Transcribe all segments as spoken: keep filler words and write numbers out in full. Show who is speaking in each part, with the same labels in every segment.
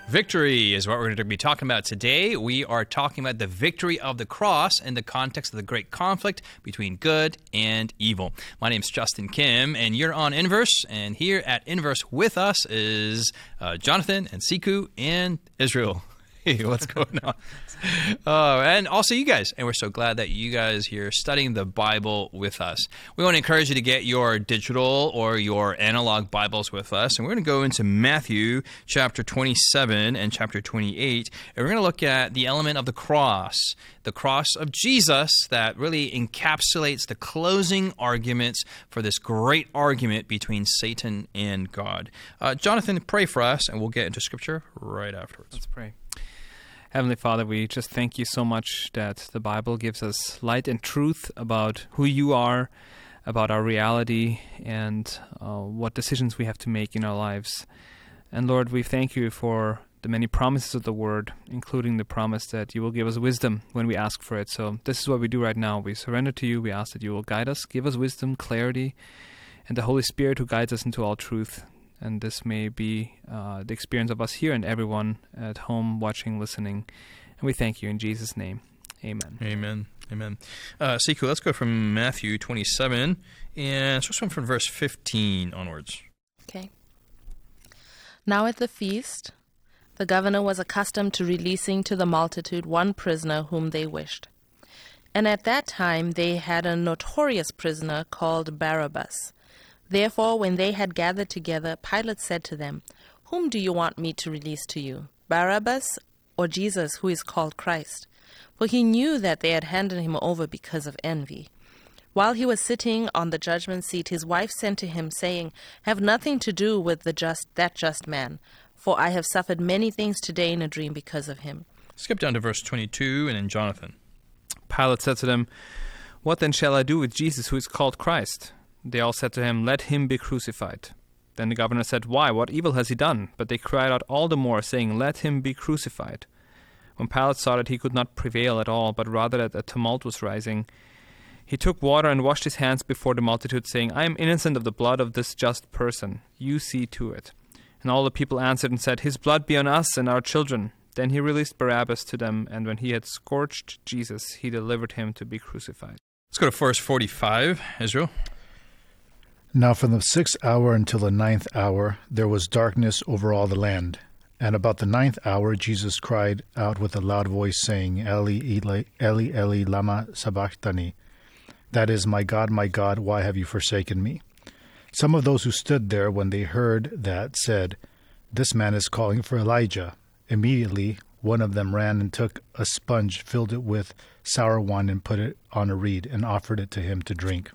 Speaker 1: Victory is what we're going to be talking about today. We are talking about the victory of the cross in the context of the great conflict between good and evil. My name's Justin Kim, and you're on Inverse, and here at Inverse with us is uh, Jonathan and Siku and Israel. Hey, what's going on? Uh, and also you guys, and we're so glad that you guys here studying the Bible with us. We want to encourage you to get your digital or your analog Bibles with us, and we're going to go into Matthew chapter twenty-seven and chapter twenty-eight, and we're going to look at the element of the cross, the cross of Jesus that really encapsulates the closing arguments for this great argument between Satan and God. Uh, Jonathan, pray for us, and we'll get into Scripture right afterwards.
Speaker 2: Let's pray. Heavenly Father, we just thank you so much that the Bible gives us light and truth about who you are, about our reality, and uh, what decisions we have to make in our lives. And Lord, we thank you for the many promises of the Word, including the promise that you will give us wisdom when we ask for it. So this is what we do right now. We surrender to you. We ask that you will guide us, give us wisdom, clarity, and the Holy Spirit who guides us into all truth. And this may be uh, the experience of us here and everyone at home watching, listening. And we thank you in Jesus' name. Amen.
Speaker 1: Amen. Amen. Uh, Siku, let's go from Matthew twenty-seven, and let's go from verse fifteen onwards.
Speaker 3: Okay. Now at the feast, the governor was accustomed to releasing to the multitude one prisoner whom they wished. And at that time they had a notorious prisoner called Barabbas. Therefore, when they had gathered together, Pilate said to them, "Whom do you want me to release to you, Barabbas or Jesus, who is called Christ?" For he knew that they had handed him over because of envy. While he was sitting on the judgment seat, his wife sent to him, saying, "Have nothing to do with the just that just man, for I have suffered many things today in a dream because of him."
Speaker 1: Skip down to verse twenty-two, and then Jonathan.
Speaker 2: Pilate said to them, "What then shall I do with Jesus, who is called Christ?" They all said to him, "Let him be crucified." Then the governor said, "Why? What evil has he done?" But they cried out all the more, saying, "Let him be crucified." When Pilate saw that he could not prevail at all, but rather that a tumult was rising, he took water and washed his hands before the multitude, saying, "I am innocent of the blood of this just person. You see to it." And all the people answered and said, "His blood be on us and our children." Then he released Barabbas to them, and when he had scourged Jesus, he delivered him to be crucified.
Speaker 1: Let's go to verse forty-five, Israel.
Speaker 4: Now from the sixth hour until the ninth hour there was darkness over all the land. And about the ninth hour Jesus cried out with a loud voice, saying, Eli, Eli, Eli, Eli, lama sabachthani. That is, "My God, my God, why have you forsaken me?" Some of those who stood there when they heard that said, "This man is calling for Elijah." Immediately one of them ran and took a sponge, filled it with sour wine, and put it on a reed, and offered it to him to drink.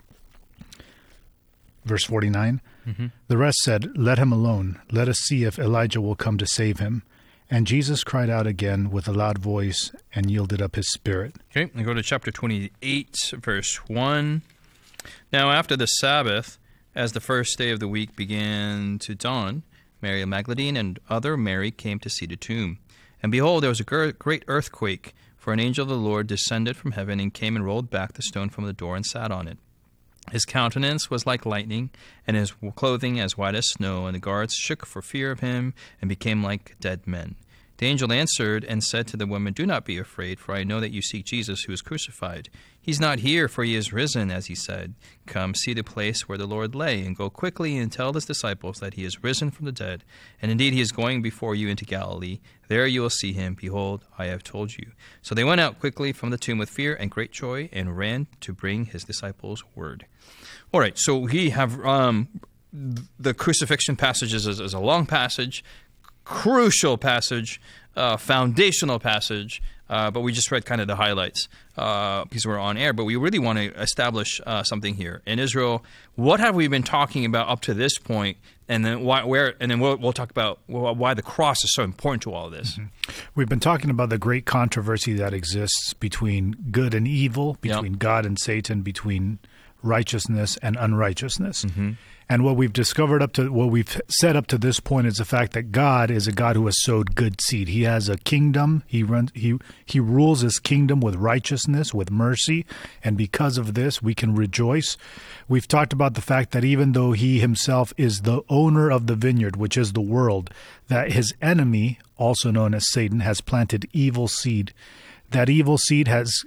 Speaker 4: Verse forty-nine, mm-hmm. The rest said, "Let him alone. Let us see if Elijah will come to save him." And Jesus cried out again with a loud voice and yielded up his spirit.
Speaker 1: Okay, we go to chapter twenty-eight, verse one. Now after the Sabbath, as the first day of the week began to dawn, Mary Magdalene and other Mary came to see the tomb. And behold, there was a great earthquake, for an angel of the Lord descended from heaven and came and rolled back the stone from the door and sat on it. His countenance was like lightning, and his clothing as white as snow, and the guards shook for fear of him, and became like dead men. The angel answered and said to the woman, "Do not be afraid, for I know that you seek Jesus who is crucified. He's not here, for he is risen, as he said. Come, see the place where the Lord lay, and go quickly and tell his disciples that he is risen from the dead. And indeed he is going before you into Galilee. There you will see him. Behold, I have told you." So they went out quickly from the tomb with fear and great joy, and ran to bring his disciples word. All right, so we have um, the crucifixion passage is, is a long passage, crucial passage, uh, foundational passage, uh, but we just read kind of the highlights uh, because we're on air. But we really want to establish uh, something here. In Israel, what have we been talking about up to this point, and then why, where, and then we'll, we'll talk about why the cross is so important to all of this.
Speaker 4: Mm-hmm. We've been talking about the great controversy that exists between good and evil, between yep. God and Satan, between righteousness and unrighteousness. Mm-hmm. And what we've discovered up to what we've said up to this point is the fact that God is a God who has sowed good seed. He has a kingdom. He runs. He he rules his kingdom with righteousness, with mercy, and because of this, we can rejoice. We've talked about the fact that even though he himself is the owner of the vineyard, which is the world, that his enemy, also known as Satan, has planted evil seed. That evil seed has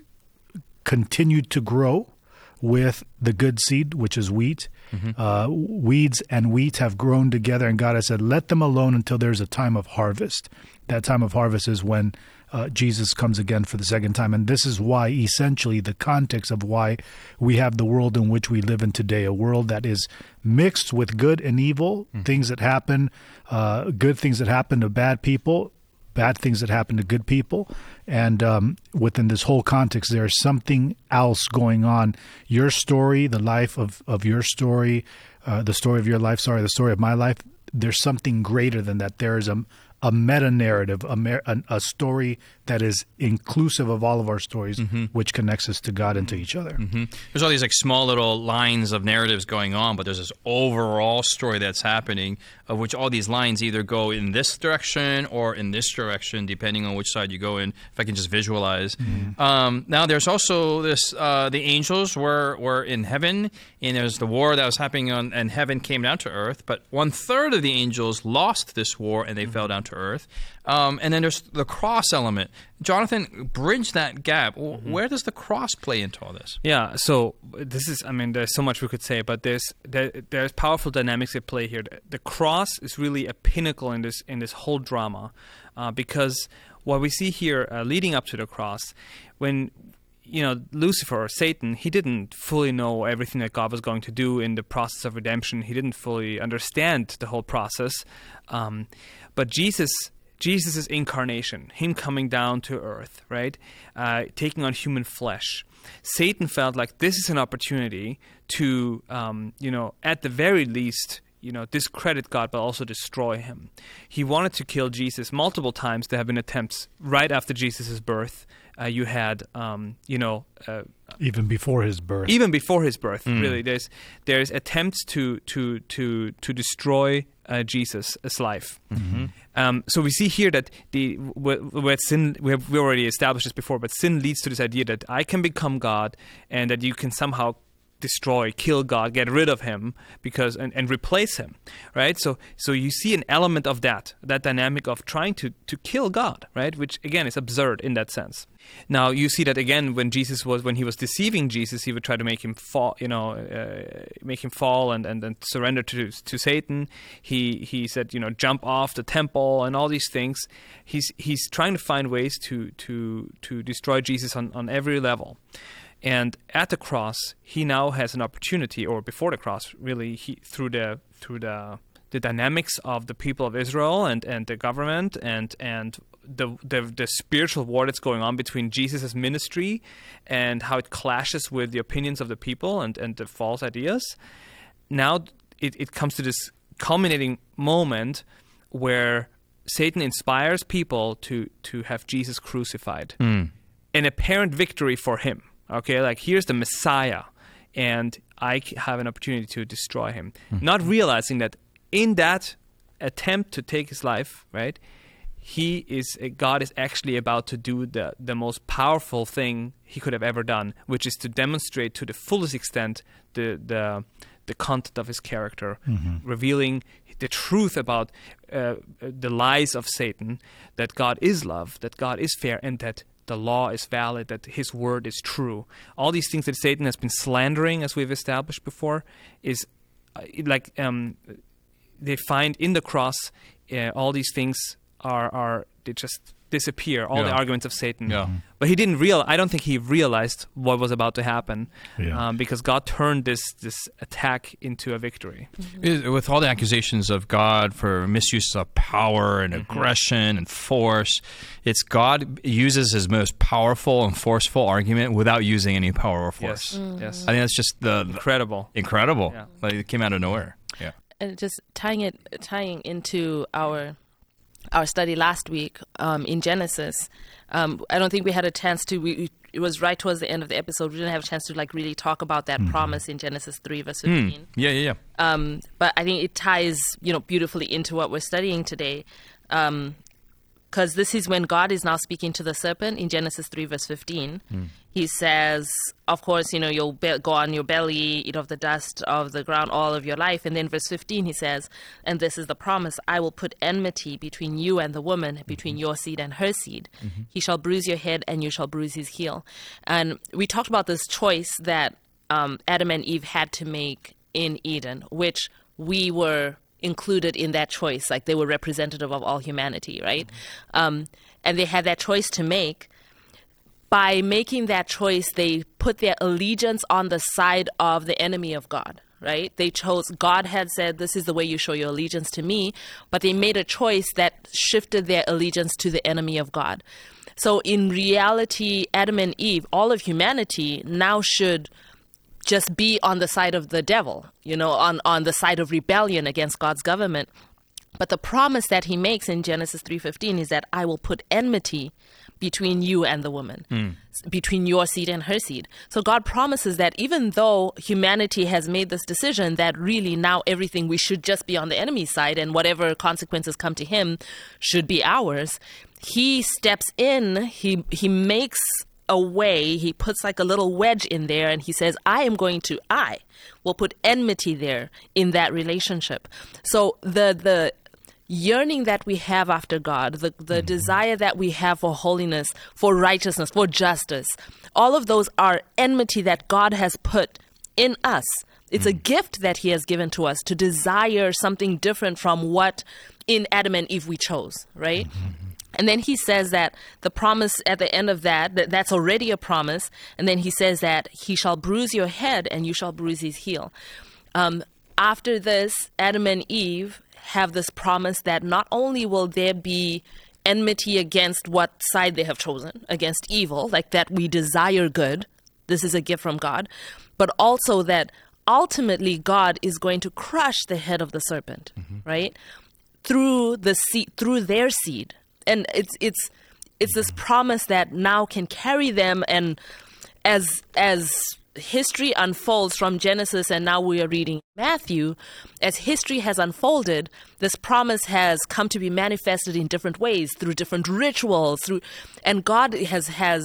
Speaker 4: continued to grow with the good seed, which is wheat. Mm-hmm. Uh, weeds and wheat have grown together, and God has said, let them alone until there's a time of harvest. That time of harvest is when uh, Jesus comes again for the second time. And this is why, essentially, the context of why we have the world in which we live in today, a world that is mixed with good and evil, mm-hmm. things that happen, uh, good things that happen to bad people, bad things that happen to good people. And um, within this whole context, there's something else going on. Your story, the life of, of your story, uh, the story of your life, sorry, the story of my life, there's something greater than that. There is a, a meta-narrative, a, mer- a, a story that is inclusive of all of our stories, mm-hmm. which connects us to God and to each other.
Speaker 1: Mm-hmm. There's all these like small little lines of narratives going on, but there's this overall story that's happening, of which all these lines either go in this direction or in this direction, depending on which side you go in, if I can just visualize. Mm-hmm. Um, now, there's also this, uh, the angels were, were in heaven, and there's the war that was happening on, and heaven came down to earth, but one-third of the angels lost this war, and they mm-hmm. fell down to earth. Um, and then there's the cross element. Jonathan, bridge that gap. Mm-hmm. Where does the cross play into all this?
Speaker 2: Yeah, so this is, I mean, there's so much we could say, but there's there, there's powerful dynamics at play here. The cross is really a pinnacle in this in this whole drama, uh, because what we see here uh, leading up to the cross, when you know Lucifer or Satan, he didn't fully know everything that God was going to do in the process of redemption. He didn't fully understand the whole process, um, but Jesus. Jesus' incarnation, him coming down to earth, right, uh, taking on human flesh. Satan felt like this is an opportunity to, um, you know, at the very least, you know, discredit God, but also destroy him. He wanted to kill Jesus multiple times. There have been attempts right after Jesus' birth. Uh, you had, um, you know... Uh,
Speaker 4: even before his birth.
Speaker 2: Even before his birth, mm. really. There's there's attempts to to to to destroy uh, Jesus' life. Mm-hmm. Um, so we see here that the where, where sin, we have we already established this before, but sin leads to this idea that I can become God and that you can somehow destroy, kill God, get rid of him because and, and replace him, right? So so you see an element of that, that dynamic of trying to, to kill God, right? Which again is absurd in that sense. Now you see that again when Jesus was when he was deceiving Jesus, he would try to make him fall, you know, uh, make him fall and, and, and surrender to to Satan. He he said, you know, jump off the temple and all these things. He's he's trying to find ways to to to destroy Jesus on, on every level. And at the cross, he now has an opportunity, or before the cross, really, he, through the through the the dynamics of the people of Israel and, and the government and and the, the the spiritual war that's going on between Jesus' ministry and how it clashes with the opinions of the people and, and the false ideas. Now it, it comes to this culminating moment where Satan inspires people to, to have Jesus crucified. Mm. An apparent victory for him. Okay, like here's the Messiah, and I have an opportunity to destroy him. Mm-hmm. Not realizing that in that attempt to take his life, right, he is God is actually about to do the, the most powerful thing he could have ever done, which is to demonstrate to the fullest extent the the, the content of his character, mm-hmm. revealing the truth about uh, the lies of Satan, that God is love, that God is fair, and that the law is valid, that his word is true. All these things that Satan has been slandering, as we've established before, is uh, like um, they find in the cross, uh, all these things are, are they just disappear, all yeah. the arguments of Satan.
Speaker 1: Yeah.
Speaker 2: But he didn't real. I don't think he realized what was about to happen, yeah. um, because God turned this this attack into a victory.
Speaker 1: Mm-hmm. With all the accusations of God for misuse of power and mm-hmm. aggression and force, it's God uses his most powerful and forceful argument without using any power or force.
Speaker 2: Yes, mm-hmm. yes.
Speaker 1: I think that's just the, the
Speaker 2: incredible,
Speaker 1: incredible. Yeah. Like it came out of nowhere. Yeah,
Speaker 3: and just tying it tying into our. Our study last week um, in Genesis, um, I don't think we had a chance to. We, it was right towards the end of the episode. We didn't have a chance to like really talk about that mm-hmm. promise in Genesis three, verse fifteen.
Speaker 1: Mm. Yeah, yeah, yeah.
Speaker 3: Um, but I think it ties, you know, beautifully into what we're studying today. Um, Because this is when God is now speaking to the serpent in Genesis three, verse fifteen. Mm. He says, of course, you know, you'll be- go on your belly, eat of the dust of the ground all of your life. And then verse fifteen, he says, and this is the promise, I will put enmity between you and the woman, between mm-hmm. your seed and her seed. Mm-hmm. He shall bruise your head and you shall bruise his heel. And we talked about this choice that um, Adam and Eve had to make in Eden, which we were included in that choice, like they were representative of all humanity, right? Mm-hmm. Um, and they had that choice to make. By making that choice, they put their allegiance on the side of the enemy of God, right? They chose, God had said, this is the way you show your allegiance to me, but they made a choice that shifted their allegiance to the enemy of God. So in reality, Adam and Eve, all of humanity now should just be on the side of the devil, you know, on, on the side of rebellion against God's government. But the promise that he makes in Genesis three fifteen is that I will put enmity between you and the woman, mm. between your seed and her seed. So God promises that even though humanity has made this decision that really now everything, we should just be on the enemy's side and whatever consequences come to him should be ours, he steps in, he he makes a way, he puts like a little wedge in there and he says, I am going to, I will put enmity there in that relationship. So the the yearning that we have after God, the, the mm-hmm. desire that we have for holiness, for righteousness, for justice, all of those are enmity that God has put in us. It's mm-hmm. a gift that he has given to us to desire something different from what in Adam and Eve we chose, right? Mm-hmm. And then he says that the promise at the end of that, that, that's already a promise. And then he says that he shall bruise your head and you shall bruise his heel. Um, after this, Adam and Eve have this promise that not only will there be enmity against what side they have chosen, against evil, like that we desire good, this is a gift from God, but also that ultimately God is going to crush the head of the serpent, mm-hmm. right? Through the seed, through their seed. And it's it's it's this promise that now can carry them, and as as history unfolds from Genesis, and now we are reading Matthew, as history has unfolded, this promise has come to be manifested in different ways, through different rituals, through, and God has has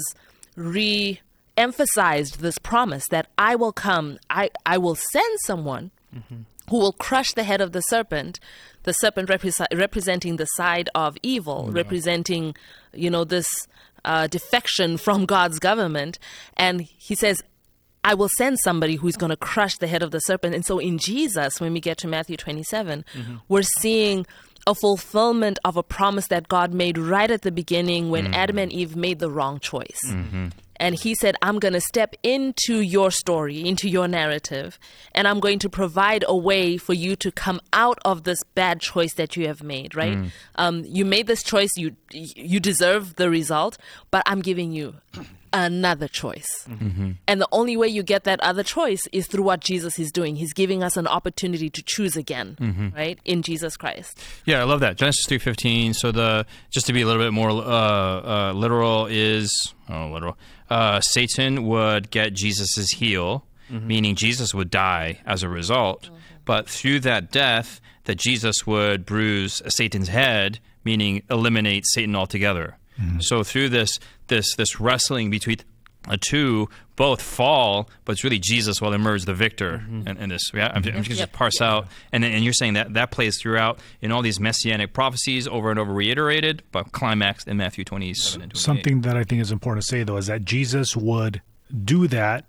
Speaker 3: re-emphasized this promise that I will come, I, I will send someone mm-hmm. who will crush the head of the serpent, the serpent repre- representing the side of evil, yeah. representing, you know, this uh, defection from God's government. And he says, I will send somebody who's going to crush the head of the serpent. And so in Jesus, when we get to Matthew twenty-seven, mm-hmm. we're seeing a fulfillment of a promise that God made right at the beginning when mm-hmm. Adam and Eve made the wrong choice. Mm-hmm. And he said, I'm going to step into your story, into your narrative, and I'm going to provide a way for you to come out of this bad choice that you have made, right? Mm. Um, you made this choice, you you deserve the result, but I'm giving you another choice. Mm-hmm. And the only way you get that other choice is through what Jesus is doing. He's giving us an opportunity to choose again, mm-hmm. right, in Jesus Christ.
Speaker 1: Yeah, I love that. Genesis three fifteen, so the just to be a little bit more uh, uh, literal is, oh, literal, uh, Satan would get Jesus' heel, mm-hmm. meaning Jesus would die as a result, mm-hmm. but through that death, that Jesus would bruise Satan's head, meaning eliminate Satan altogether. Mm-hmm. So through this this this wrestling between the two, both fall, but it's really Jesus will emerge the victor mm-hmm. in, in this. Yeah, I'm, I'm just going to parse yep. out, and then, and you're saying that that plays throughout in all these messianic prophecies, over and over reiterated, but climaxed in Matthew twenty-seven and twenty-eight.
Speaker 4: Something that I think is important to say, though, is that Jesus would do that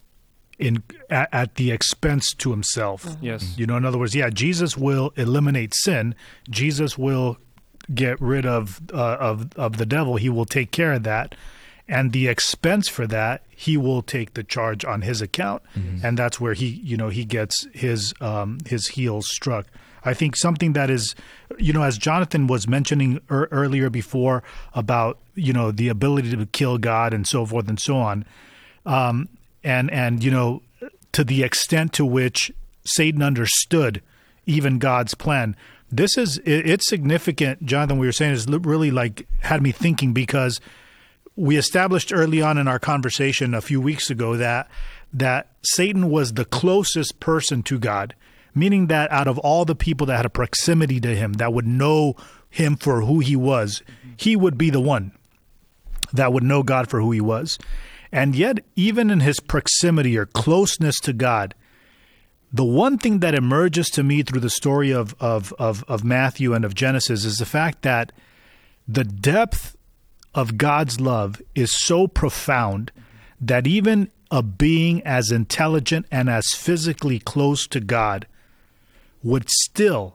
Speaker 4: in at, at the expense to himself.
Speaker 2: Mm-hmm. Yes,
Speaker 4: you know, in other words, yeah, Jesus will eliminate sin. Jesus will get rid of uh, of of the devil. He will take care of that, and the expense for that, he will take the charge on his account, mm-hmm. and that's where he, you know, he gets his um, his heels struck. I think something that is, you know, as Jonathan was mentioning er- earlier before about, you know, the ability to kill God and so forth and so on, um, and and you know, to the extent to which Satan understood even God's plan. This is, it's significant, Jonathan, what you're saying is really like had me thinking, because we established early on in our conversation a few weeks ago that that Satan was the closest person to God, meaning that out of all the people that had a proximity to him, that would know him for who he was, he would be the one that would know God for who he was. And yet, even in his proximity or closeness to God, the one thing that emerges to me through the story of, of, of, of Matthew and of Genesis is the fact that the depth of God's love is so profound that even a being as intelligent and as physically close to God would still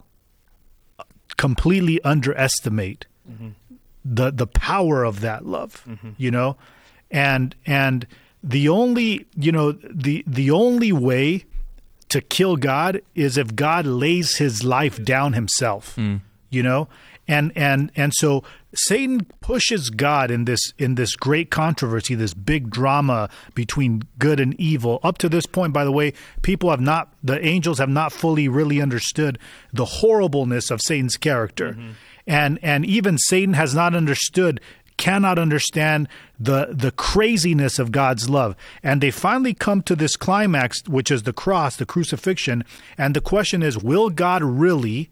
Speaker 4: completely underestimate mm-hmm. the the power of that love, mm-hmm. you know, and and the only you know the the only way to kill God is if God lays his life down himself, mm. you know, and and and so Satan pushes God in this in this great controversy, this big drama between good and evil. Up to this point, by the way, people have not, the angels have not fully really understood the horribleness of Satan's character. Mm-hmm. And and even Satan has not understood, cannot understand the the craziness of God's love. And they finally come to this climax, which is the cross, the crucifixion. And the question is, will God really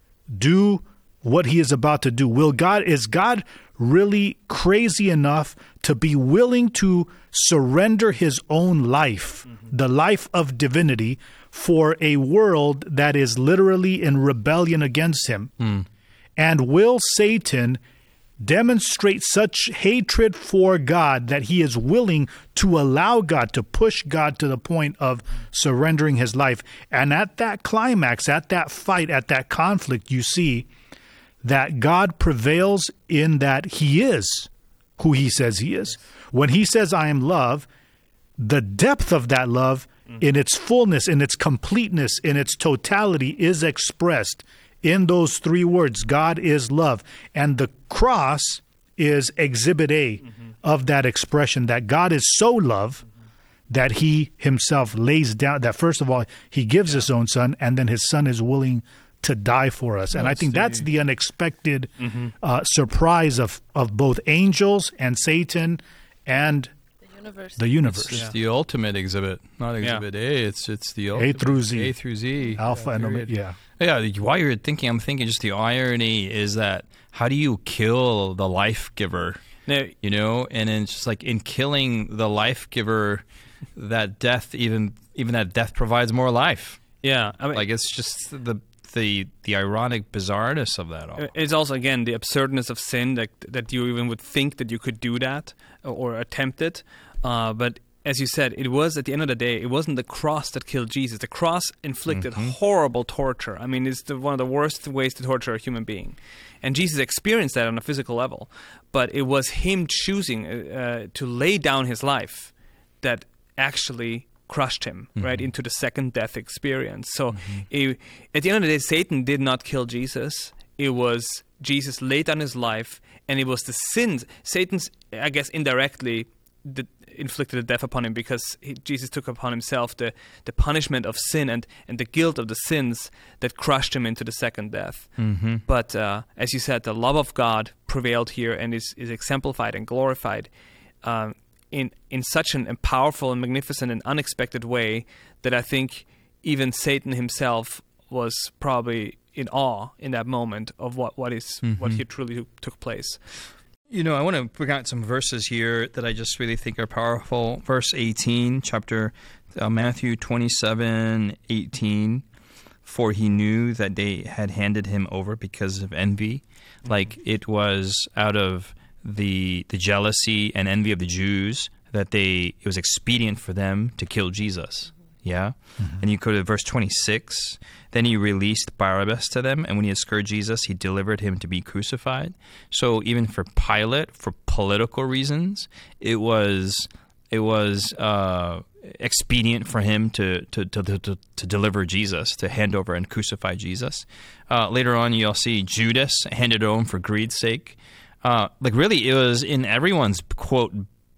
Speaker 4: do what he is about to do? Will God, is God really crazy enough to be willing to surrender his own life, mm-hmm. the life of divinity, for a world that is literally in rebellion against him? Mm. And will Satan demonstrate such hatred for God that he is willing to allow God, to push God to the point of surrendering his life? And at that climax, at that fight, at that conflict, you see that God prevails in that he is who he says he is. When he says, I am love, the depth of that love in its fullness, in its completeness, in its totality is expressed in those three words, God is love. And the cross is exhibit A mm-hmm. of that expression, that God is so love mm-hmm. that he himself lays down, that first of all, he gives yeah. his own son, and then his son is willing to die for us. And I think that's the unexpected mm-hmm. uh, surprise of, of both angels and Satan and
Speaker 3: the universe.
Speaker 4: The universe.
Speaker 1: It's just yeah. the ultimate exhibit, not exhibit yeah. A. It's it's the ultimate.
Speaker 4: A through Z.
Speaker 1: A through Z.
Speaker 4: Alpha
Speaker 1: yeah,
Speaker 4: and Omega. Yeah.
Speaker 1: Yeah, while you're thinking, I'm thinking just the irony is that how do you kill the life giver?
Speaker 2: No.
Speaker 1: You know, and it's just like in killing the life giver, that death, even even that death provides more life.
Speaker 2: Yeah. I mean,
Speaker 1: like it's just the the the ironic bizarreness of that all.
Speaker 2: It's also, again, the absurdness of sin, that that you even would think that you could do that or attempt it. Uh, but as you said, it was, at the end of the day, it wasn't the cross that killed Jesus. The cross inflicted mm-hmm. horrible torture. I mean, it's the, one of the worst ways to torture a human being. And Jesus experienced that on a physical level. But it was him choosing uh, to lay down his life that actually crushed him, mm-hmm. right, into the second death experience. So mm-hmm. it, at the end of the day, Satan did not kill Jesus. It was Jesus laid down his life, and it was the sins. Satan's, I guess, indirectly the, inflicted a death upon him because he, Jesus took upon himself the, the punishment of sin and, and the guilt of the sins that crushed him into the second death. Mm-hmm. But uh, as you said, the love of God prevailed here and is, is exemplified and glorified um, in in such an, a powerful and magnificent and unexpected way that I think even Satan himself was probably in awe in that moment of what, what is mm-hmm. what here truly took place.
Speaker 1: You know, I want to bring out some verses here that I just really think are powerful. Verse eighteen, chapter uh, Matthew twenty-seven eighteen. For he knew that they had handed him over because of envy. Mm-hmm. Like it was out of the the jealousy and envy of the Jews that they it was expedient for them to kill Jesus. Yeah? Mm-hmm. And you go to verse twenty-six. Then he released Barabbas to them, and when he had scourged Jesus, he delivered him to be crucified. So even for Pilate, for political reasons, it was it was uh, expedient for him to to, to to to deliver Jesus, to hand over and crucify Jesus. Uh, later on, you'll see Judas handed over for greed's sake. Uh, like really, it was in everyone's, quote,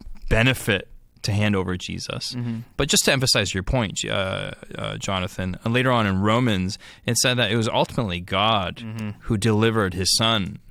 Speaker 1: benefit to hand over Jesus. Mm-hmm. But just to emphasize your point, uh, uh, Jonathan, uh, later on in Romans, it said that it was ultimately God mm-hmm. who delivered his son.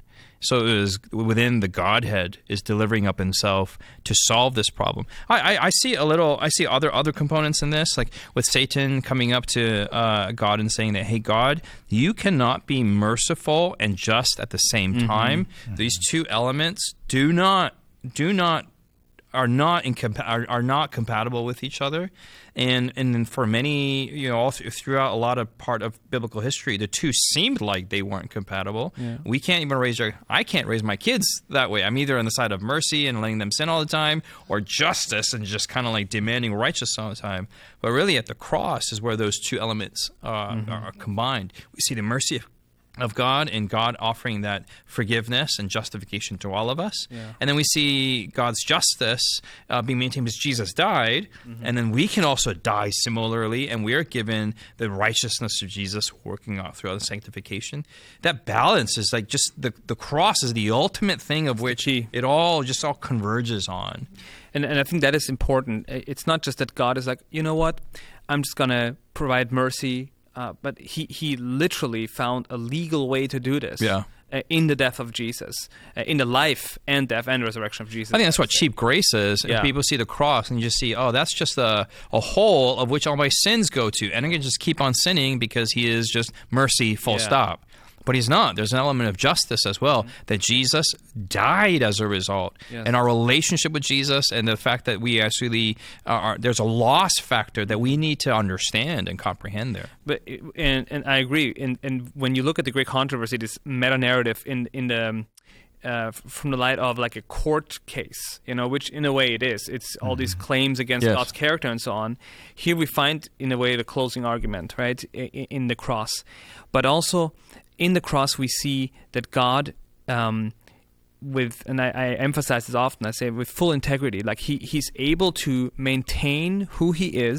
Speaker 1: So it is within the Godhead is delivering up himself to solve this problem. I, I, I see a little, I see other other components in this, like with Satan coming up to uh, God and saying that, hey, God, you cannot be merciful and just at the same mm-hmm. time. Mm-hmm. These two elements do not, do not, are not incompa- are, are not compatible with each other, and and for many, you know, all th- throughout a lot of part of biblical history, the two seemed like they weren't compatible. Yeah. We can't even raise our I can't raise my kids that way. I'm either on the side of mercy and letting them sin all the time, or justice and just kind of like demanding righteousness all the time. But really, at the cross is where those two elements uh, mm-hmm. are combined. We see the mercy of of God, and God offering that forgiveness and justification to all of us. Yeah. And then we see God's justice uh, being maintained as Jesus died, mm-hmm. and then we can also die similarly, and we are given the righteousness of Jesus working out throughout the sanctification. That balance is like just the, the cross is the ultimate thing of which it all just all converges on.
Speaker 2: And, and I think that is important. It's not just that God is like, you know what, I'm just going to provide mercy. Uh, but he, he literally found a legal way to do this
Speaker 1: yeah.
Speaker 2: uh, in the death of Jesus, uh, in the life and death and resurrection of Jesus.
Speaker 1: I think that's what cheap grace is.
Speaker 2: Yeah.
Speaker 1: If people see the cross and you just see, oh, that's just a, a hole of which all my sins go to. And I can just keep on sinning because he is just mercy, full yeah. stop. But he's not. There's an element of justice as well, mm-hmm. that Jesus died as a result. Yes. And our relationship with Jesus and the fact that we actually are, there's a loss factor that we need to understand and comprehend there.
Speaker 2: But and and I agree. And and when you look at the great controversy, this meta-narrative in in the uh, from the light of like a court case, you know, which in a way it is. It's all mm-hmm. these claims against yes. God's character and so on. Here we find in a way the closing argument, right, in, in the cross, but also. In the cross, we see that God, um, with, and I, I emphasize this often, I say with full integrity, like he, he's able to maintain who he is,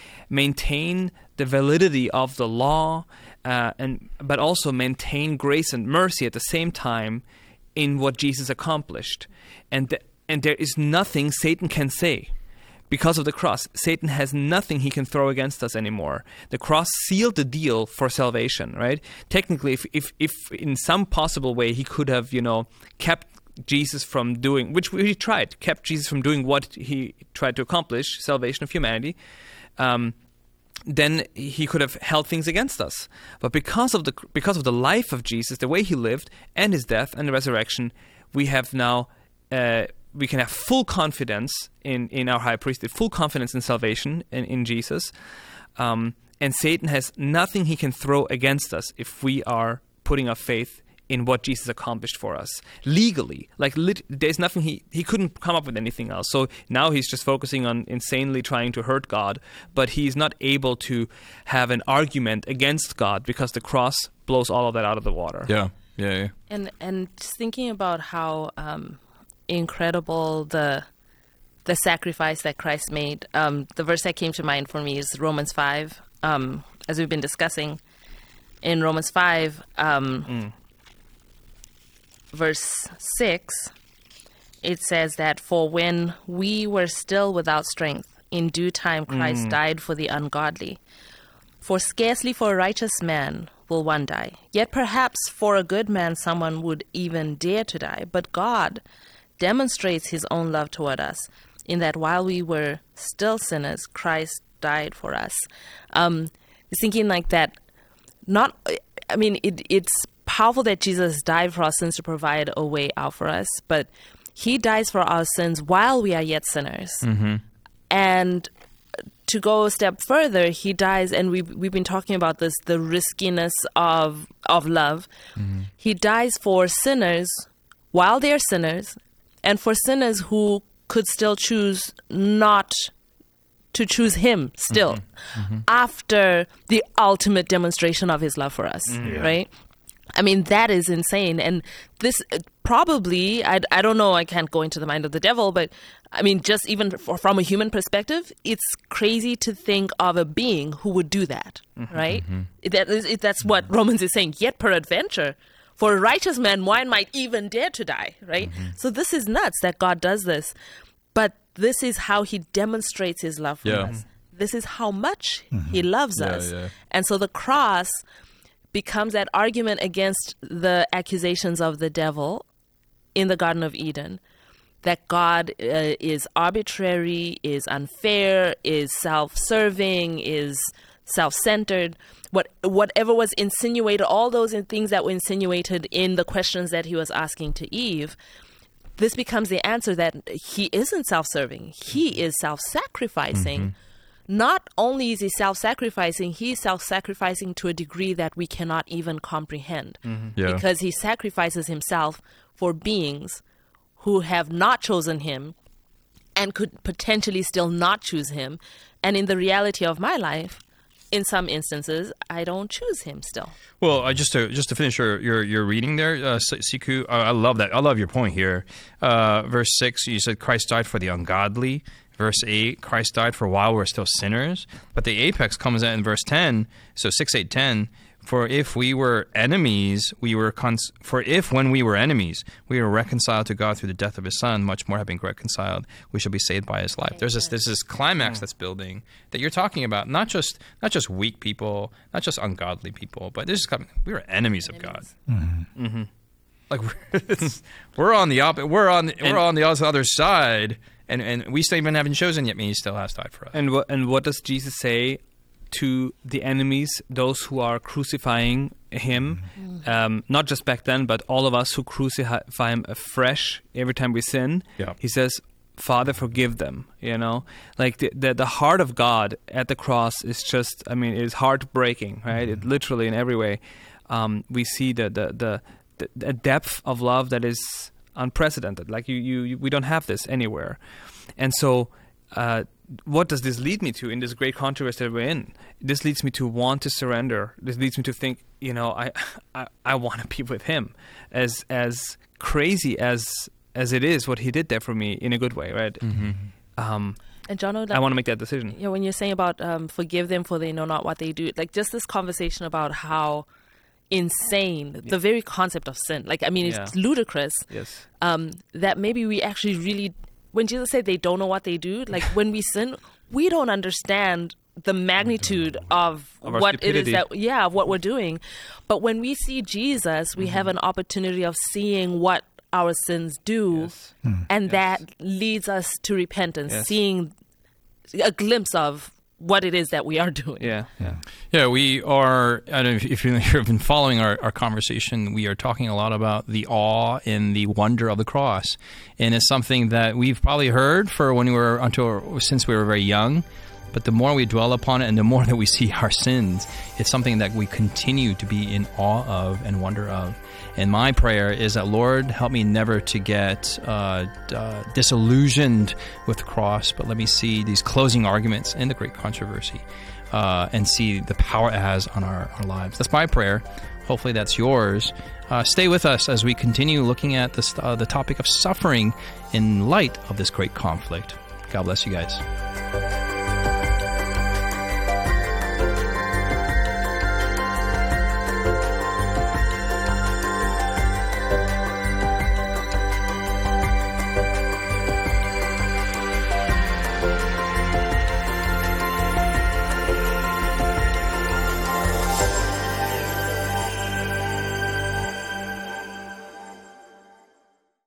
Speaker 2: maintain the validity of the law, uh, and but also maintain grace and mercy at the same time in what Jesus accomplished. And th- and there is nothing Satan can say. Because of the cross, Satan has nothing he can throw against us anymore. The cross sealed the deal for salvation, right? Technically, if, if, if in some possible way he could have, you know, kept Jesus from doing, which he tried, kept Jesus from doing what he tried to accomplish, salvation of humanity, um, then he could have held things against us. But because of the because of the life of Jesus, the way he lived, and his death and the resurrection, we have now. Uh, We can have full confidence in, in our high priesthood, full confidence in salvation in, in Jesus. Um, and Satan has nothing he can throw against us if we are putting our faith in what Jesus accomplished for us legally. Like lit- there's nothing he, he couldn't come up with anything else. So now he's just focusing on insanely trying to hurt God, but he's not able to have an argument against God because the cross blows all of that out of the water.
Speaker 1: Yeah, yeah, yeah.
Speaker 3: And, and just thinking about how... Um, incredible the the sacrifice that Christ made. Um, the verse that came to mind for me is Romans five. Um, as we've been discussing, in Romans five, um, mm. verse six, it says that, "For when we were still without strength, in due time Christ mm. died for the ungodly. For scarcely for a righteous man will one die. Yet perhaps for a good man someone would even dare to die. But God demonstrates his own love toward us, in that while we were still sinners, Christ died for us." Um, thinking like that, not, I mean, it, it's powerful that Jesus died for our sins to provide a way out for us, but he dies for our sins while we are yet sinners. Mm-hmm. And to go a step further, he dies, and we've, we've been talking about this, the riskiness of, of love. Mm-hmm. He dies for sinners while they are sinners, and for sinners who could still choose not to choose him still, mm-hmm. Mm-hmm. after the ultimate demonstration of his love for us, mm-hmm. right? I mean, that is insane. And this probably, I, I don't know, I can't go into the mind of the devil, but I mean, just even for, from a human perspective, it's crazy to think of a being who would do that, mm-hmm. right? Mm-hmm. That is, it, that's what Romans is saying. Yet peradventure, for a righteous man, one might even dare to die, right? Mm-hmm. So this is nuts that God does this. But this is how he demonstrates his love for yeah. us. This is how much mm-hmm. he loves
Speaker 1: yeah,
Speaker 3: us.
Speaker 1: Yeah.
Speaker 3: And so the cross becomes that argument against the accusations of the devil in the Garden of Eden, that God uh, is arbitrary, is unfair, is self-serving, is self-centered. What whatever was insinuated, all those things that were insinuated in the questions that he was asking to Eve, this becomes the answer that he isn't self-serving. He is self-sacrificing. Mm-hmm. Not only is he self-sacrificing, he's self-sacrificing to a degree that we cannot even comprehend.
Speaker 1: Mm-hmm. Yeah.
Speaker 3: Because he sacrifices himself for beings who have not chosen him and could potentially still not choose him. And in the reality of my life, in some instances, I don't choose him still.
Speaker 1: Well, uh, just to just to finish your your, your reading there, uh, Siku, uh, I love that. I love your point here. Uh, verse six, you said Christ died for the ungodly. Verse eight, Christ died for while we're still sinners. But the apex comes out in verse ten, so six, eight, ten. For if we were enemies, we were cons- for if when we were enemies, we were reconciled to God through the death of his son, much more having reconciled, we shall be saved by his life. There's this there's this climax that's building that you're talking about, not just not just weak people, not just ungodly people, but this is coming. We were enemies, enemies. of God. Mm-hmm. Mm-hmm. Like we're, we're on the op- we're on the, we're on the other side. And and we still even haven't chosen yet, mean he still has died for us.
Speaker 2: And what and what does Jesus say to the enemies, those who are crucifying him? Mm-hmm. Um, not just back then, but all of us who crucify him afresh every time we sin.
Speaker 1: Yeah.
Speaker 2: He says, Father, forgive them. You know, like the, the the heart of God at the cross is just, I mean, it's heartbreaking, right? Mm-hmm. It literally in every way. Um, we see the the, the the the depth of love that is unprecedented. Like you, you, you, we don't have this anywhere. And so, uh, what does this lead me to in this great controversy that we're in? This leads me to want to surrender. This leads me to think, you know, I, I, I want to be with him. As as crazy as as it is, what he did there for me in a good way, right?
Speaker 1: Mm-hmm.
Speaker 2: Um,
Speaker 3: and John,
Speaker 2: I want to make that decision.
Speaker 3: Yeah, when you're saying about um, forgive them for they know not what they do, like just this conversation about how insane yeah. the very concept of sin, like I mean it's
Speaker 2: yeah.
Speaker 3: ludicrous.
Speaker 2: Yes.
Speaker 3: Um, that maybe we actually really, when Jesus said they don't know what they do, like when we sin, we don't understand the magnitude of,
Speaker 2: of
Speaker 3: what
Speaker 2: stupidity.
Speaker 3: it is that yeah of what we're doing. But when we see Jesus, we mm-hmm. have an opportunity of seeing what our sins do,
Speaker 2: yes.
Speaker 3: and
Speaker 2: yes.
Speaker 3: that leads us to repentance,
Speaker 2: yes.
Speaker 3: seeing a glimpse of what it is that we are doing.
Speaker 2: Yeah, yeah,
Speaker 1: yeah. We are. I don't know if you've been following our, our conversation. We are talking a lot about the awe and the wonder of the cross, and it's something that we've probably heard for when we were until since we were very young. But the more we dwell upon it, and the more that we see our sins, it's something that we continue to be in awe of and wonder of. And my prayer is that, Lord, help me never to get uh, uh, disillusioned with the cross, but let me see these closing arguments in the great controversy uh, and see the power it has on our, our lives. That's my prayer. Hopefully that's yours. Uh, stay with us as we continue looking at this, uh, the topic of suffering in light of this great conflict. God bless you guys.